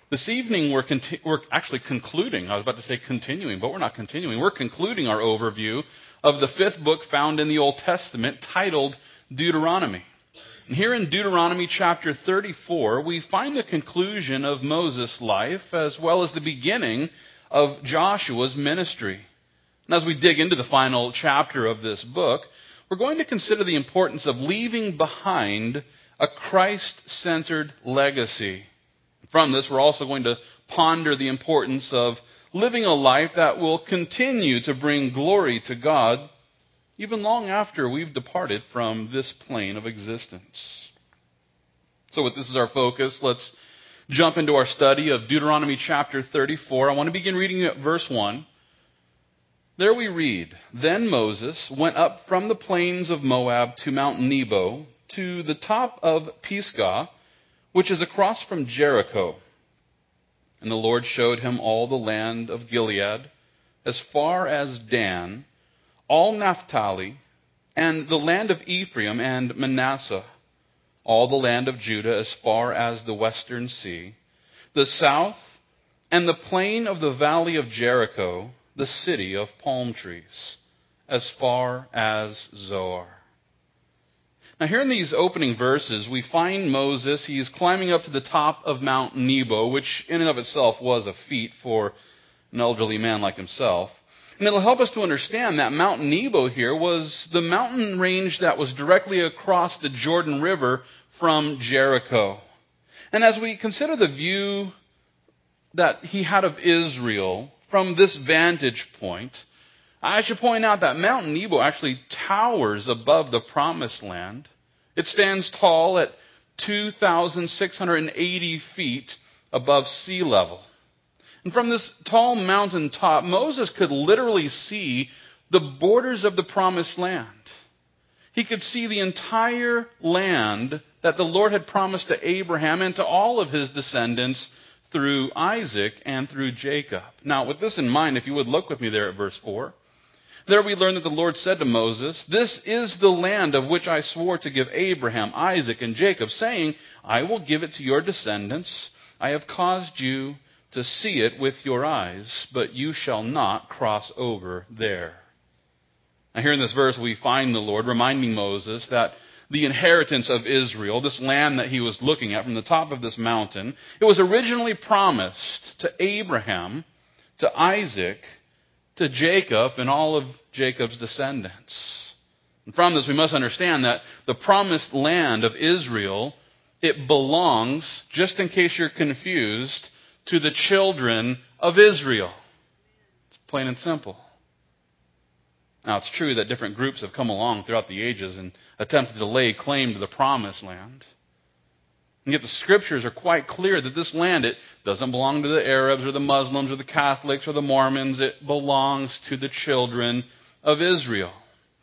This evening we're actually concluding. I was about to say continuing, but we're not continuing. We're concluding our overview of the fifth book found in the Old Testament titled Deuteronomy. And here in Deuteronomy chapter 34, we find the conclusion of Moses' life as well as the beginning of Joshua's ministry. And as we dig into the final chapter of this book, we're going to consider the importance of leaving behind a Christ-centered legacy. From this, we're also going to ponder the importance of living a life that will continue to bring glory to God even long after we've departed from this plane of existence. So with this as our focus, let's jump into our study of Deuteronomy chapter 34. I want to begin reading at verse 1. There we read, "Then Moses went up from the plains of Moab to Mount Nebo, to the top of Pisgah, which is across from Jericho. And the Lord showed him all the land of Gilead, as far as Dan, all Naphtali, and the land of Ephraim and Manasseh, all the land of Judah as far as the western sea, the south, and the plain of the valley of Jericho, the city of palm trees, as far as Zoar." Now here in these opening verses, we find Moses. He's climbing up to the top of Mount Nebo, which in and of itself was a feat for an elderly man like himself. And it'll help us to understand that Mount Nebo here was the mountain range that was directly across the Jordan River from Jericho. And as we consider the view that he had of Israel from this vantage point, I should point out that Mount Nebo actually towers above the Promised Land. It stands tall at 2,680 feet above sea level. And from this tall mountain top, Moses could literally see the borders of the Promised Land. He could see the entire land that the Lord had promised to Abraham and to all of his descendants through Isaac and through Jacob. Now, with this in mind, if you would look with me there at verse 4. There we learn that the Lord said to Moses, "This is the land of which I swore to give Abraham, Isaac, and Jacob, saying, I will give it to your descendants. I have caused you to see it with your eyes, but you shall not cross over there." Now here in this verse we find the Lord reminding Moses that the inheritance of Israel, this land that he was looking at from the top of this mountain, it was originally promised to Abraham, to Isaac, to Jacob, and all of Jacob's descendants. And from this we must understand that the promised land of Israel, it belongs, just in case you're confused, to the children of Israel. It's plain and simple. Now it's true that different groups have come along throughout the ages and attempted to lay claim to the Promised Land. And yet the Scriptures are quite clear that this land, it doesn't belong to the Arabs or the Muslims or the Catholics or the Mormons. It belongs to the children of Israel.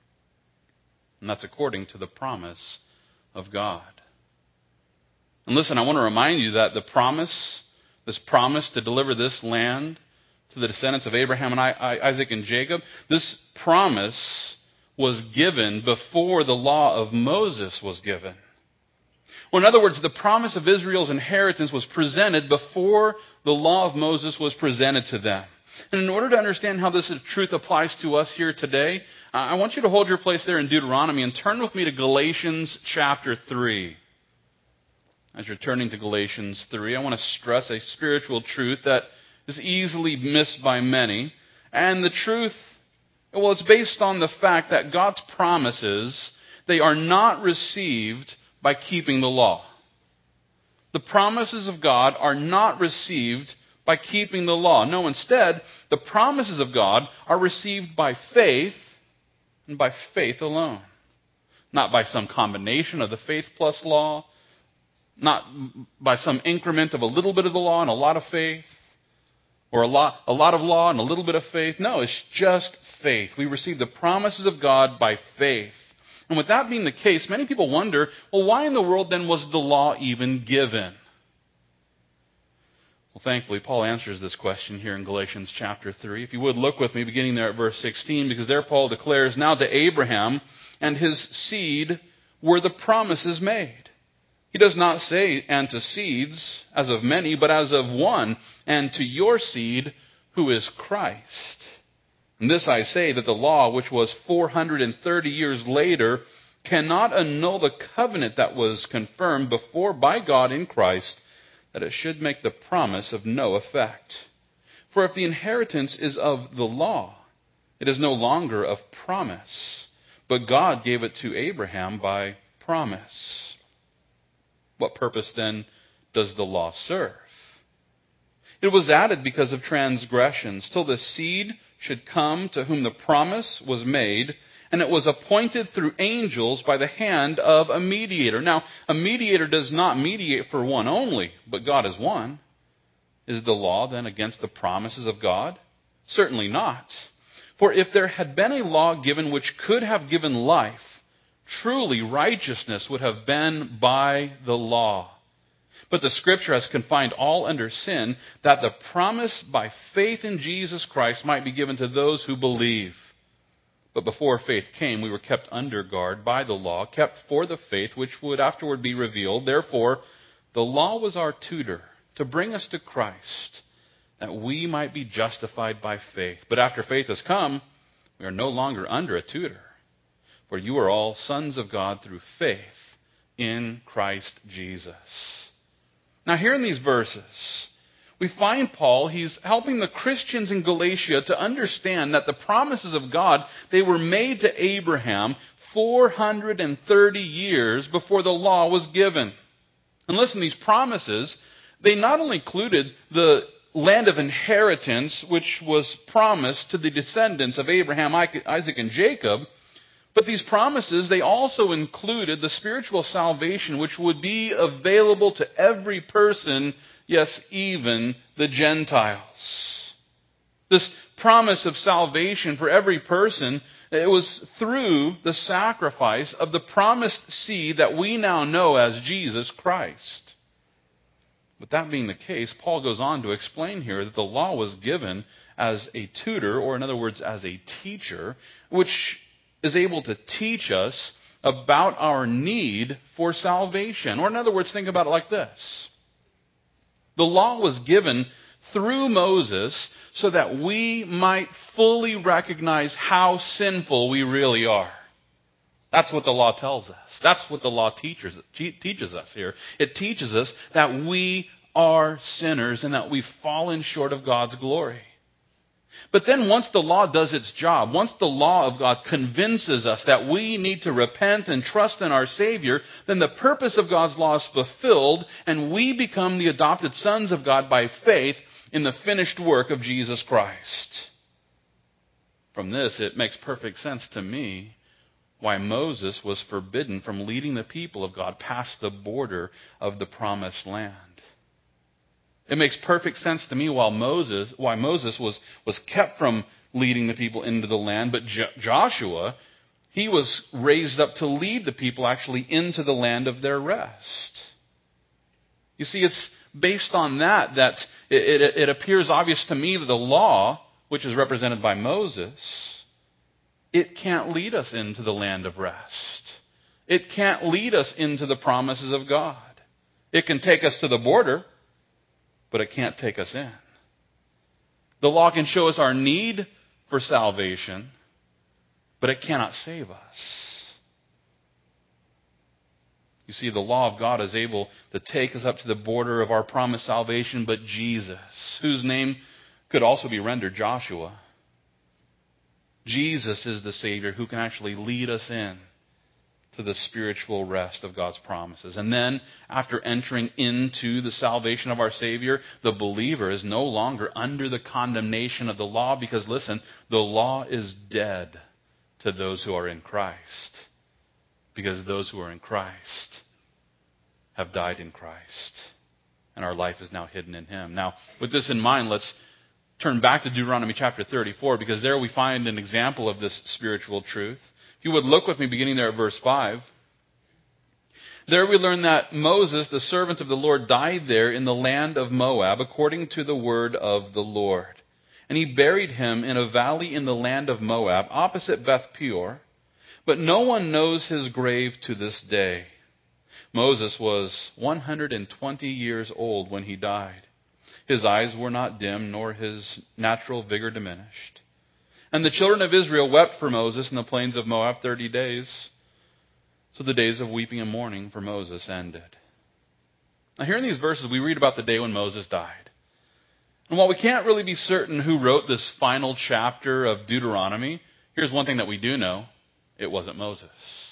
And that's according to the promise of God. And listen, I want to remind you that this promise to deliver this land to the descendants of Abraham and Isaac and Jacob, this promise was given before the law of Moses was given. Well, in other words, the promise of Israel's inheritance was presented before the law of Moses was presented to them. And in order to understand how this truth applies to us here today, I want you to hold your place there in Deuteronomy and turn with me to Galatians chapter 3. As you're turning to Galatians 3, I want to stress a spiritual truth that is easily missed by many. And the truth, well, it's based on the fact that God's promises, they are not received by keeping the law. The promises of God are not received by keeping the law. No, instead, the promises of God are received by faith and by faith alone. Not by some combination of the faith plus law, not by some increment of a little bit of the law and a lot of faith, or a lot of law and a little bit of faith. No, it's just faith. We receive the promises of God by faith. And with that being the case, many people wonder, well, why in the world then was the law even given? Well, thankfully, Paul answers this question here in Galatians chapter 3. If you would look with me, beginning there at verse 16, because there Paul declares, "Now to Abraham and his seed were the promises made. He does not say, and to seeds, as of many, but as of one, and to your seed, who is Christ. And this I say, that the law, which was 430 years later, cannot annul the covenant that was confirmed before by God in Christ, that it should make the promise of no effect. For if the inheritance is of the law, it is no longer of promise, but God gave it to Abraham by promise. What purpose then does the law serve? It was added because of transgressions, till the seed should come to whom the promise was made, and it was appointed through angels by the hand of a mediator. Now, a mediator does not mediate for one only, but God is one. Is the law then against the promises of God? Certainly not. For if there had been a law given which could have given life, truly righteousness would have been by the law. But the Scripture has confined all under sin, that the promise by faith in Jesus Christ might be given to those who believe. But before faith came, we were kept under guard by the law, kept for the faith which would afterward be revealed. Therefore, the law was our tutor to bring us to Christ, that we might be justified by faith. But after faith has come, we are no longer under a tutor. For you are all sons of God through faith in Christ Jesus. Now here in these verses, we find Paul, he's helping the Christians in Galatia to understand that the promises of God, they were made to Abraham 430 years before the law was given. And listen, these promises, they not only included the land of inheritance, which was promised to the descendants of Abraham, Isaac, and Jacob, but these promises, they also included the spiritual salvation which would be available to every person, yes, even the Gentiles. This promise of salvation for every person, it was through the sacrifice of the promised seed that we now know as Jesus Christ. But that being the case, Paul goes on to explain here that the law was given as a tutor, or in other words, as a teacher, which is able to teach us about our need for salvation. Or in other words, think about it like this. The law was given through Moses so that we might fully recognize how sinful we really are. That's what the law tells us. That's what the law teaches us here. It teaches us that we are sinners and that we've fallen short of God's glory. But then once the law does its job, once the law of God convinces us that we need to repent and trust in our Savior, then the purpose of God's law is fulfilled and we become the adopted sons of God by faith in the finished work of Jesus Christ. From this, it makes perfect sense to me why Moses was forbidden from leading the people of God past the border of the promised land. It makes perfect sense to me why Moses was kept from leading the people into the land, but Joshua, he was raised up to lead the people actually into the land of their rest. You see, it's based on that it appears obvious to me that the law, which is represented by Moses, it can't lead us into the land of rest. It can't lead us into the promises of God. It can take us to the border, but it can't take us in. The law can show us our need for salvation, but it cannot save us. You see, the law of God is able to take us up to the border of our promised salvation, but Jesus, whose name could also be rendered Joshua, Jesus is the Savior who can actually lead us in to the spiritual rest of God's promises. And then, after entering into the salvation of our Savior, the believer is no longer under the condemnation of the law because, listen, the law is dead to those who are in Christ. Because those who are in Christ have died in Christ. And our life is now hidden in Him. Now, with this in mind, let's turn back to Deuteronomy chapter 34, because there we find an example of this spiritual truth. If you would look with me beginning there at verse 5. There we learn that Moses, the servant of the Lord, died there in the land of Moab according to the word of the Lord. And he buried him in a valley in the land of Moab opposite Beth Peor. But no one knows his grave to this day. Moses was 120 years old when he died. His eyes were not dim, nor his natural vigor diminished. And the children of Israel wept for Moses in the plains of Moab 30 days. So the days of weeping and mourning for Moses ended. Now here in these verses, we read about the day when Moses died. And while we can't really be certain who wrote this final chapter of Deuteronomy, here's one thing that we do know. It wasn't Moses.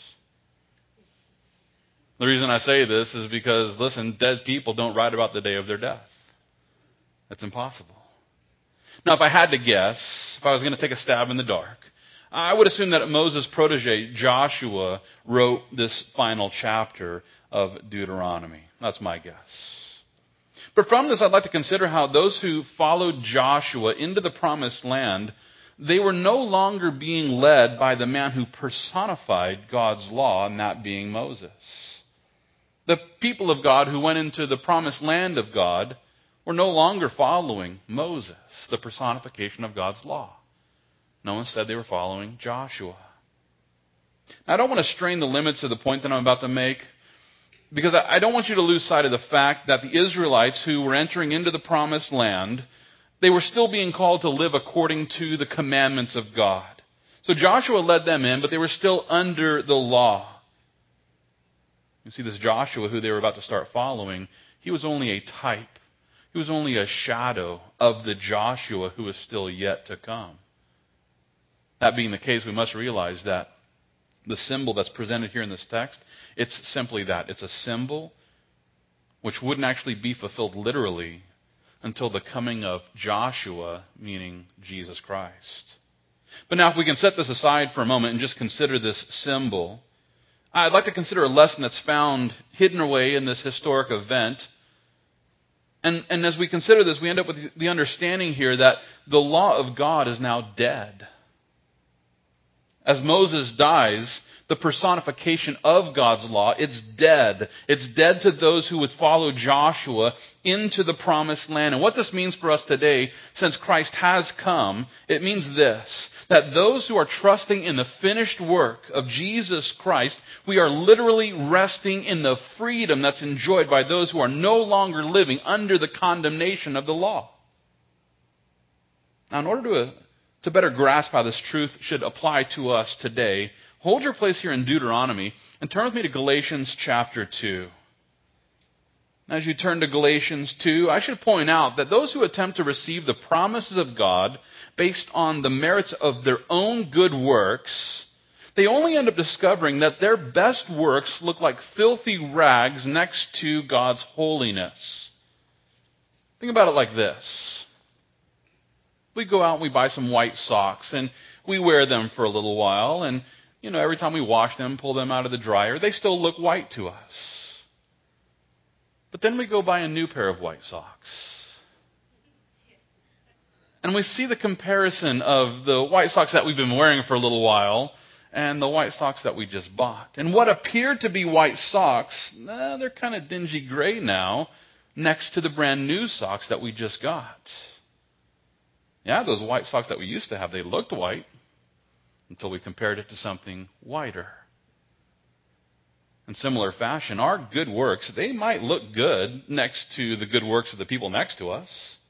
The reason I say this is because, listen, dead people don't write about the day of their death. That's impossible. Now, if I had to guess, if I was going to take a stab in the dark, I would assume that Moses' protege, Joshua, wrote this final chapter of Deuteronomy. That's my guess. But from this, I'd like to consider how those who followed Joshua into the promised land, they were no longer being led by the man who personified God's law, and that being Moses. The people of God who went into the promised land of God were no longer following Moses, the personification of God's law. No, instead they were following Joshua. Now, I don't want to strain the limits of the point that I'm about to make, because I don't want you to lose sight of the fact that the Israelites who were entering into the promised land, they were still being called to live according to the commandments of God. So Joshua led them in, but they were still under the law. You see, this Joshua who they were about to start following, he was only a type. He was only a shadow of the Joshua who was still yet to come. That being the case, we must realize that the symbol that's presented here in this text, it's simply that. It's a symbol which wouldn't actually be fulfilled literally until the coming of Joshua, meaning Jesus Christ. But now if we can set this aside for a moment and just consider this symbol, I'd like to consider a lesson that's found hidden away in this historic event. And as we consider this, we end up with the understanding here that the law of God is now dead. As Moses dies, the personification of God's law, it's dead. It's dead to those who would follow Joshua into the promised land. And what this means for us today, since Christ has come, it means this, that those who are trusting in the finished work of Jesus Christ, we are literally resting in the freedom that's enjoyed by those who are no longer living under the condemnation of the law. Now, in order to better grasp how this truth should apply to us today, hold your place here in Deuteronomy and turn with me to Galatians chapter 2. As you turn to Galatians 2, I should point out that those who attempt to receive the promises of God based on the merits of their own good works, they only end up discovering that their best works look like filthy rags next to God's holiness. Think about it like this. We go out and we buy some white socks and we wear them for a little while, and every time we wash them, pull them out of the dryer, they still look white to us. But then we go buy a new pair of white socks. And we see the comparison of the white socks that we've been wearing for a little while and the white socks that we just bought. And what appeared to be white socks, they're kind of dingy gray now next to the brand new socks that we just got. Yeah, those white socks that we used to have, they looked white until we compared it to something whiter. In similar fashion, our good works, they might look good next to the good works of the people next to us.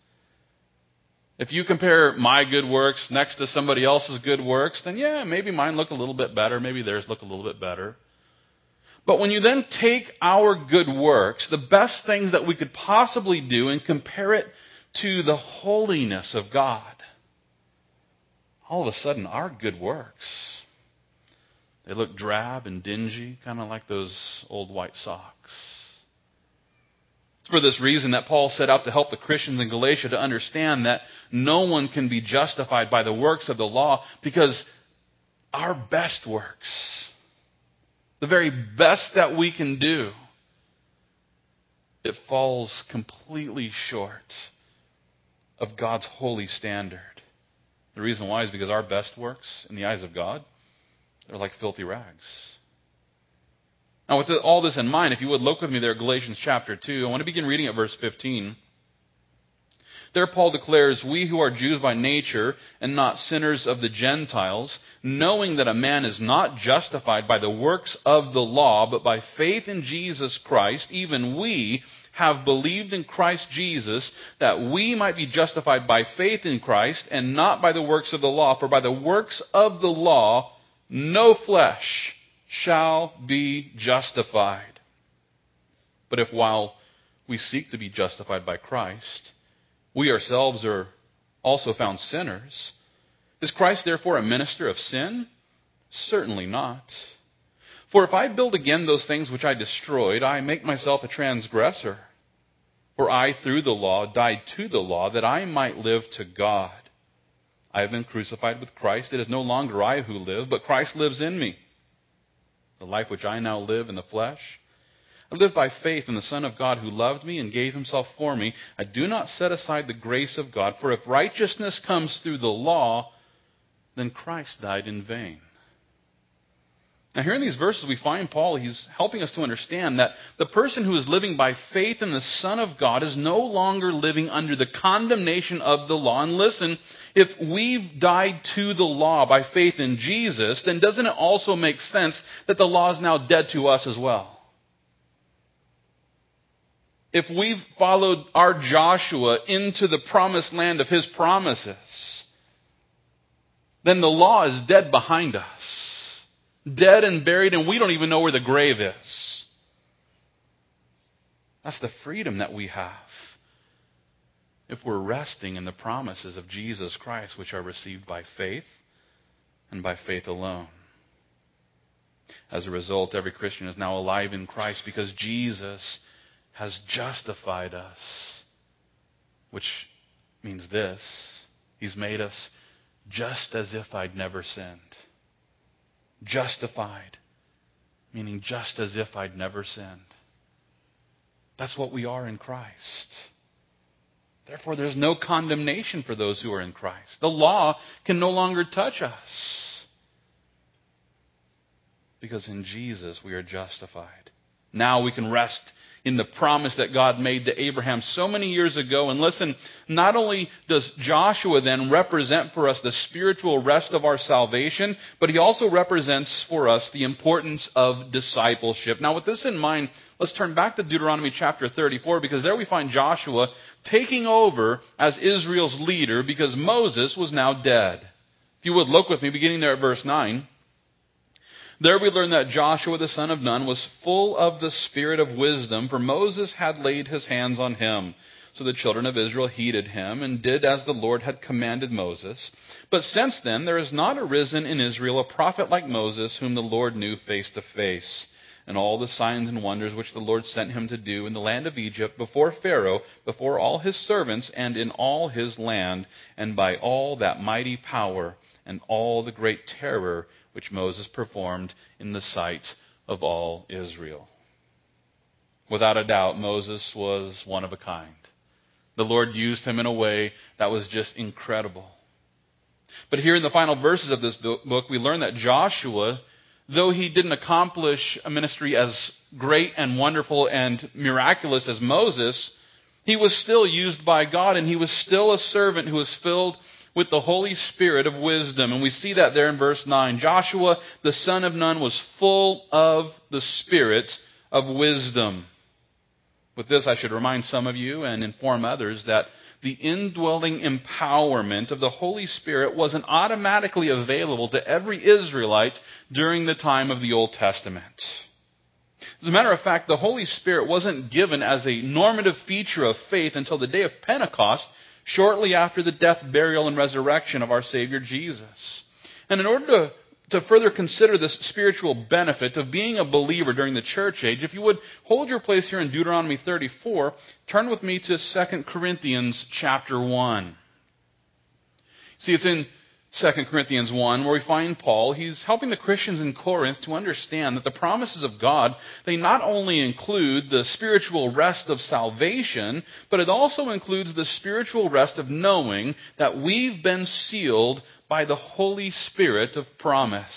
If you compare my good works next to somebody else's good works, then yeah, maybe mine look a little bit better, maybe theirs look a little bit better. But when you then take our good works, the best things that we could possibly do, and compare it to the holiness of God, all of a sudden our good works, they look drab and dingy, kind of like those old white socks. It's for this reason that Paul set out to help the Christians in Galatia to understand that no one can be justified by the works of the law, because our best works, the very best that we can do, it falls completely short of God's holy standard. The reason why is because our best works in the eyes of God, they're like filthy rags. Now, with all this in mind, if you would look with me there at Galatians chapter 2, I want to begin reading at verse 15. There Paul declares, "We who are Jews by nature and not sinners of the Gentiles, knowing that a man is not justified by the works of the law, but by faith in Jesus Christ, even we have believed in Christ Jesus, that we might be justified by faith in Christ and not by the works of the law. For by the works of the law, no flesh shall be justified. But if while we seek to be justified by Christ, we ourselves are also found sinners, is Christ therefore a minister of sin? Certainly not. For if I build again those things which I destroyed, I make myself a transgressor. For I, through the law, died to the law, that I might live to God. I have been crucified with Christ. It is no longer I who live, but Christ lives in me. The life which I now live in the flesh, I live by faith in the Son of God who loved me and gave himself for me. I do not set aside the grace of God, for if righteousness comes through the law, then Christ died in vain." Now here in these verses we find Paul, he's helping us to understand that the person who is living by faith in the Son of God is no longer living under the condemnation of the law. And listen, if we've died to the law by faith in Jesus, then doesn't it also make sense that the law is now dead to us as well? If we've followed our Joshua into the promised land of his promises, then the law is dead behind us. Dead and buried, and we don't even know where the grave is. That's the freedom that we have if we're resting in the promises of Jesus Christ, which are received by faith and by faith alone. As a result, every Christian is now alive in Christ because Jesus has justified us, which means this: he's made us just as if I'd never sinned. Justified, meaning just as if I'd never sinned. That's what we are in Christ. Therefore, there's no condemnation for those who are in Christ. The law can no longer touch us, because in Jesus we are justified. Now we can rest in the promise that God made to Abraham so many years ago. And listen, not only does Joshua then represent for us the spiritual rest of our salvation, but he also represents for us the importance of discipleship. Now with this in mind, let's turn back to Deuteronomy chapter 34, because there we find Joshua taking over as Israel's leader because Moses was now dead. If you would look with me, beginning there at verse 9. There we learn that Joshua the son of Nun was full of the spirit of wisdom, for Moses had laid his hands on him. So the children of Israel heeded him and did as the Lord had commanded Moses. But since then there has not arisen in Israel a prophet like Moses, whom the Lord knew face to face. And all the signs and wonders which the Lord sent him to do in the land of Egypt, before Pharaoh, before all his servants, and in all his land, and by all that mighty power, and all the great terror which Moses performed in the sight of all Israel. Without a doubt, Moses was one of a kind. The Lord used him in a way that was just incredible. But here in the final verses of this book, we learn that Joshua, though he didn't accomplish a ministry as great and wonderful and miraculous as Moses, he was still used by God, and he was still a servant who was filled with the Holy Spirit of wisdom. And we see that there in verse 9. Joshua, the son of Nun, was full of the Spirit of wisdom. With this, I should remind some of you and inform others that the indwelling empowerment of the Holy Spirit wasn't automatically available to every Israelite during the time of the Old Testament. As a matter of fact, the Holy Spirit wasn't given as a normative feature of faith until the day of Pentecost, shortly after the death, burial, and resurrection of our Savior Jesus. And in order to further consider this spiritual benefit of being a believer during the church age, if you would hold your place here in Deuteronomy 34, turn with me to 2 Corinthians chapter 1. See, it's in 2 Corinthians 1 where we find Paul. He's helping the Christians in Corinth to understand that the promises of God, they not only include the spiritual rest of salvation, but it also includes the spiritual rest of knowing that we've been sealed by the Holy Spirit of promise.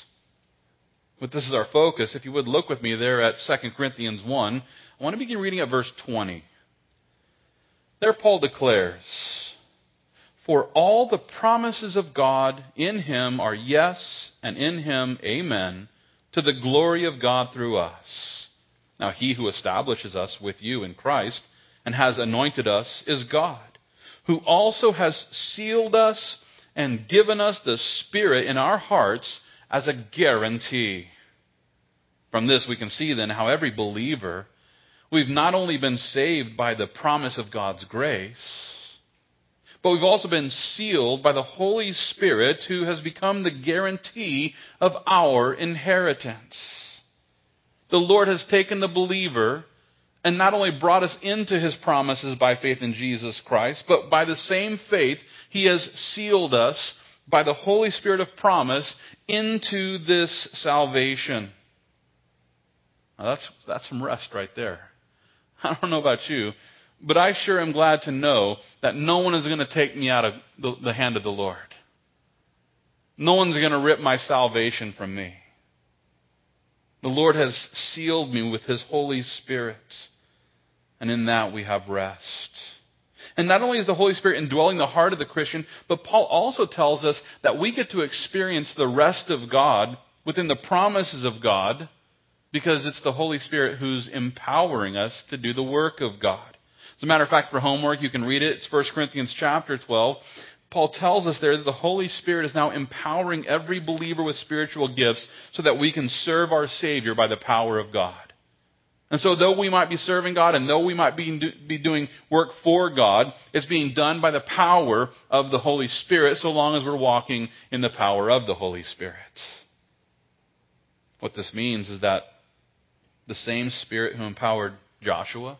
But this is our focus. If you would look with me there at 2 Corinthians 1, I want to begin reading at verse 20. There Paul declares, "For all the promises of God in him are yes, and in him amen, to the glory of God through us. Now he who establishes us with you in Christ and has anointed us is God, who also has sealed us and given us the Spirit in our hearts as a guarantee." From this we can see then how every believer, we've not only been saved by the promise of God's grace, but we've also been sealed by the Holy Spirit, who has become the guarantee of our inheritance. The Lord has taken the believer and not only brought us into his promises by faith in Jesus Christ, but by the same faith, he has sealed us by the Holy Spirit of promise into this salvation. Now that's some rest right there. I don't know about you, but I sure am glad to know that no one is going to take me out of the hand of the Lord. No one's going to rip my salvation from me. The Lord has sealed me with his Holy Spirit, and in that we have rest. And not only is the Holy Spirit indwelling the heart of the Christian, but Paul also tells us that we get to experience the rest of God within the promises of God, because it's the Holy Spirit who's empowering us to do the work of God. As a matter of fact, for homework, you can read it. It's 1 Corinthians chapter 12. Paul tells us there that the Holy Spirit is now empowering every believer with spiritual gifts so that we can serve our Savior by the power of God. And so though we might be serving God and though we might be doing work for God, it's being done by the power of the Holy Spirit, so long as we're walking in the power of the Holy Spirit. What this means is that the same Spirit who empowered Joshua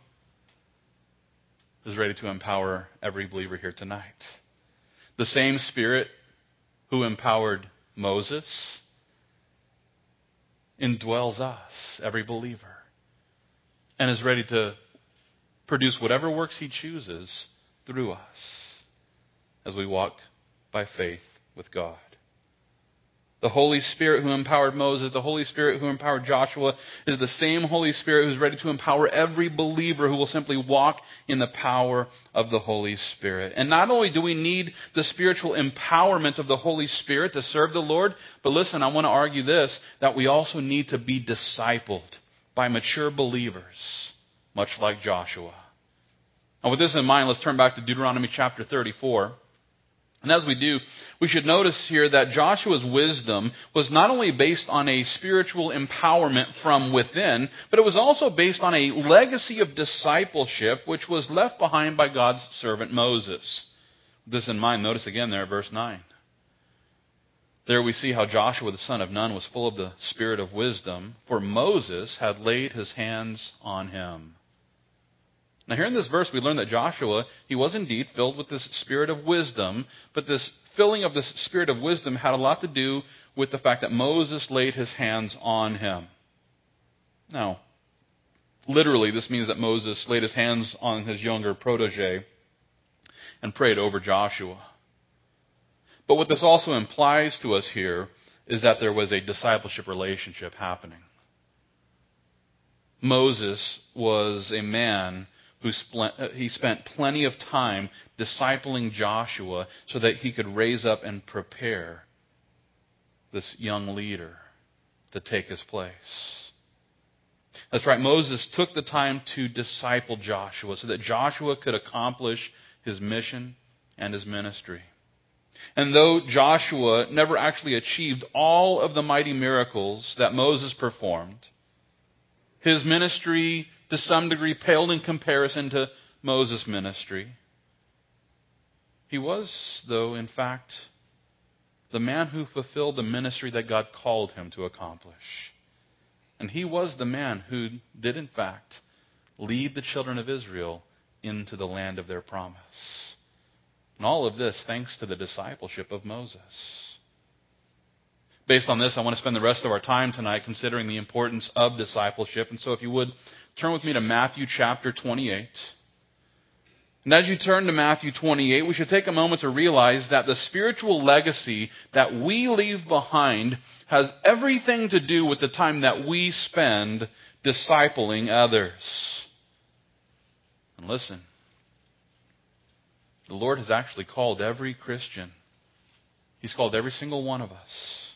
is ready to empower every believer here tonight. The same Spirit who empowered Moses indwells us, every believer, and is ready to produce whatever works he chooses through us as we walk by faith with God. The Holy Spirit who empowered Moses, the Holy Spirit who empowered Joshua, is the same Holy Spirit who's ready to empower every believer who will simply walk in the power of the Holy Spirit. And not only do we need the spiritual empowerment of the Holy Spirit to serve the Lord, but listen, I want to argue this, that we also need to be discipled by mature believers, much like Joshua. And with this in mind, let's turn back to Deuteronomy chapter 34. And as we do, we should notice here that Joshua's wisdom was not only based on a spiritual empowerment from within, but it was also based on a legacy of discipleship which was left behind by God's servant Moses. With this in mind, notice again there at verse 9. There we see how Joshua the son of Nun was full of the spirit of wisdom, for Moses had laid his hands on him. Now here in this verse we learn that Joshua, he was indeed filled with this spirit of wisdom, but this filling of this spirit of wisdom had a lot to do with the fact that Moses laid his hands on him. Now, literally this means that Moses laid his hands on his younger protege and prayed over Joshua. But what this also implies to us here is that there was a discipleship relationship happening. Moses was a man he spent plenty of time discipling Joshua so that he could raise up and prepare this young leader to take his place. That's right, Moses took the time to disciple Joshua so that Joshua could accomplish his mission and his ministry. And though Joshua never actually achieved all of the mighty miracles that Moses performed, his ministry to some degree paled in comparison to Moses' ministry. He was, though, in fact, the man who fulfilled the ministry that God called him to accomplish. And he was the man who did, in fact, lead the children of Israel into the land of their promise. And all of this thanks to the discipleship of Moses. Based on this, I want to spend the rest of our time tonight considering the importance of discipleship. And so if you would, turn with me to Matthew chapter 28. And as you turn to Matthew 28, we should take a moment to realize that the spiritual legacy that we leave behind has everything to do with the time that we spend discipling others. And listen, The Lord has actually called every Christian. He's called every single one of us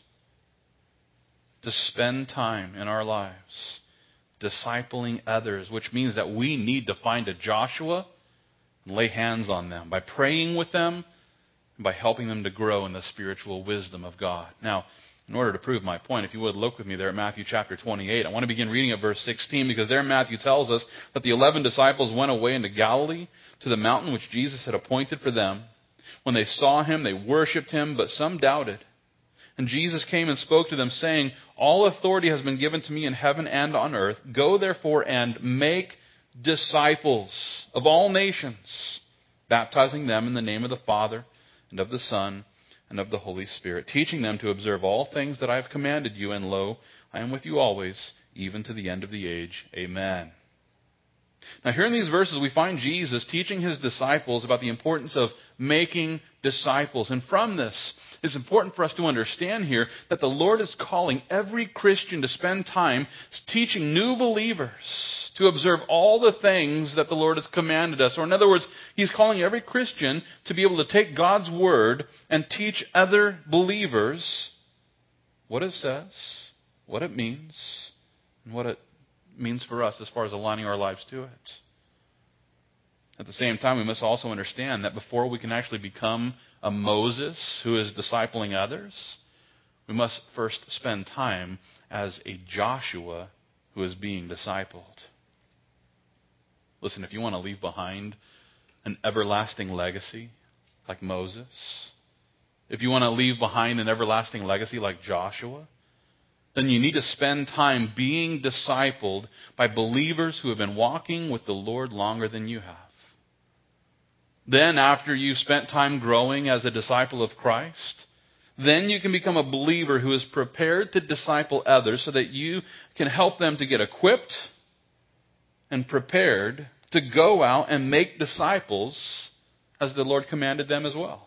to spend time in our lives discipling others, which means that we need to find a Joshua and lay hands on them by praying with them and by helping them to grow in the spiritual wisdom of God. Now, in order to prove my point, if you would look with me there at Matthew chapter 28, I want to begin reading at verse 16 because there Matthew tells us that the 11 disciples went away into Galilee to the mountain which Jesus had appointed for them. When they saw him, they worshipped him, but some doubted. And Jesus came and spoke to them, saying, "All authority has been given to me in heaven and on earth. Go therefore and make disciples of all nations, baptizing them in the name of the Father and of the Son and of the Holy Spirit, teaching them to observe all things that I have commanded you. And lo, I am with you always, even to the end of the age. Amen." Now here in these verses we find Jesus teaching his disciples about the importance of making disciples. And from this, it's important for us to understand here that the Lord is calling every Christian to spend time teaching new believers to observe all the things that the Lord has commanded us. Or in other words, he's calling every Christian to be able to take God's word and teach other believers what it says, what it means, and what it means for us as far as aligning our lives to it. At the same time, we must also understand that before we can actually become a Moses who is discipling others, we must first spend time as a Joshua who is being discipled. Listen, if you want to leave behind an everlasting legacy like Moses, if you want to leave behind an everlasting legacy like Joshua, then you need to spend time being discipled by believers who have been walking with the Lord longer than you have. Then, after you've spent time growing as a disciple of Christ, then you can become a believer who is prepared to disciple others so that you can help them to get equipped and prepared to go out and make disciples as the Lord commanded them as well.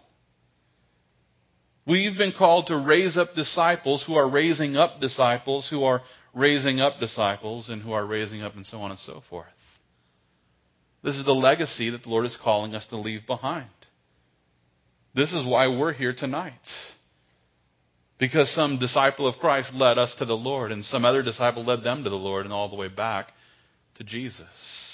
We've been called to raise up disciples who are raising up disciples who are raising up disciples and who are raising up, and so on and so forth. This is the legacy that the Lord is calling us to leave behind. This is why we're here tonight. Because some disciple of Christ led us to the Lord, and some other disciple led them to the Lord, and all the way back to Jesus.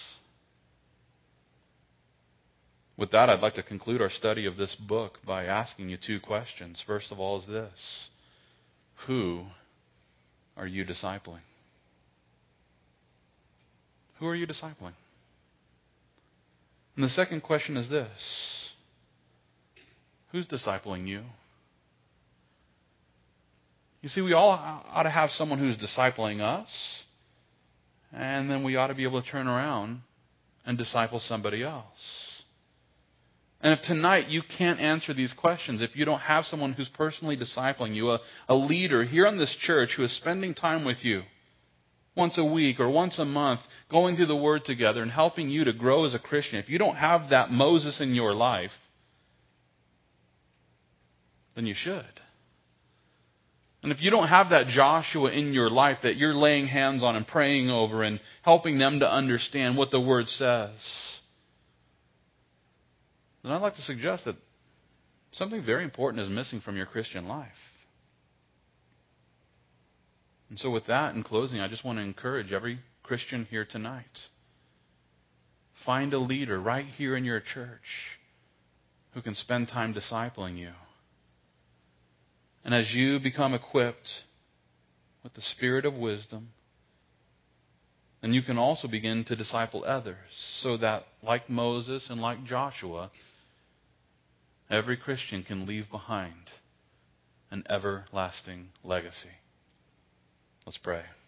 With that, I'd like to conclude our study of this book by asking you two questions. First of all is this: who are you discipling? Who are you discipling? And the second question is this: who's discipling you? You see, we all ought to have someone who's discipling us, and then we ought to be able to turn around and disciple somebody else. And if tonight you can't answer these questions, if you don't have someone who's personally discipling you, a leader here in this church who is spending time with you once a week or once a month, going through the Word together and helping you to grow as a Christian, if you don't have that Moses in your life, then you should. And if you don't have that Joshua in your life that you're laying hands on and praying over and helping them to understand what the Word says, then I'd like to suggest that something very important is missing from your Christian life. And so with that, in closing, I just want to encourage every Christian here tonight. Find a leader right here in your church who can spend time discipling you. And as you become equipped with the spirit of wisdom, then you can also begin to disciple others so that, like Moses and like Joshua, every Christian can leave behind an everlasting legacy. Let's pray.